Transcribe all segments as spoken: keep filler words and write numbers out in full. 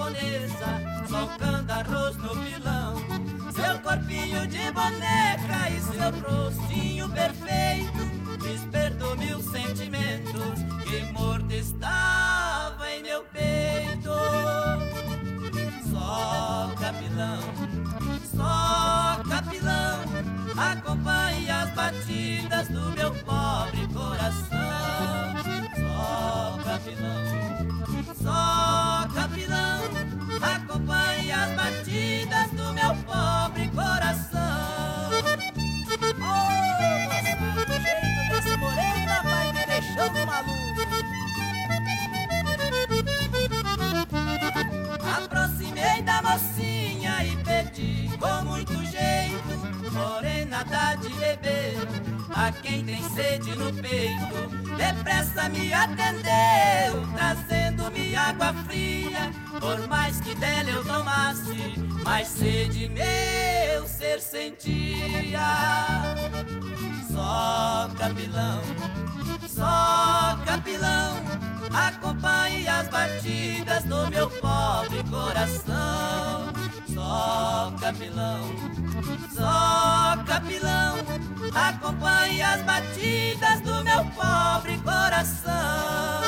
japonesa, socando arroz no pilão. Seu corpinho de boneca e seu rostinho perfeito despertou mil sentimentos que morto estava em meu peito. Só capilão, só capilão, acompanhe as batidas do meu pobre coração. Só capilão, só capilão, acompanhe as batidas do meu pobre coração. Oh, moçada, o jeito dessa morena vai me deixando maluco. Aproximei da mocinha e pedi com muito jeito: morena, dá de beber a quem tem sede no peito. Depressa me atendeu, trazendo-me água fria. Por mais que dela eu tomasse, mais sede meu ser sentia. Só capilão, só capilão, acompanhe as batidas do meu pobre coração. Só capilão, só capilão, acompanhe as batidas do meu pobre coração.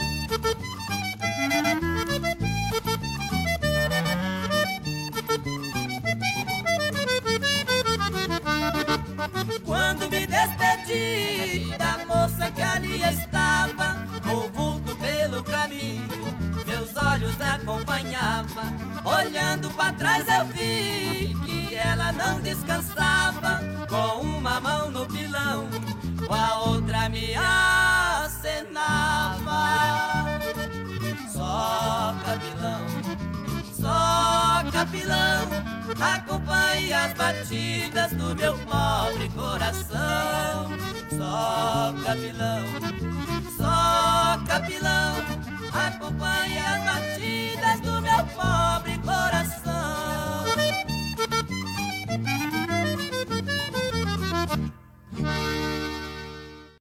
Quando me despedi da moça que ali estava, o vulto pelo caminho meus olhos acompanhava. Olhando pra trás eu vi que ela não descansava, com uma mão no pilão, com a outra me acenava. Só capilão, só capilão, acompanhe as batidas do meu pobre coração. Só capilão, só capilão, acompanhe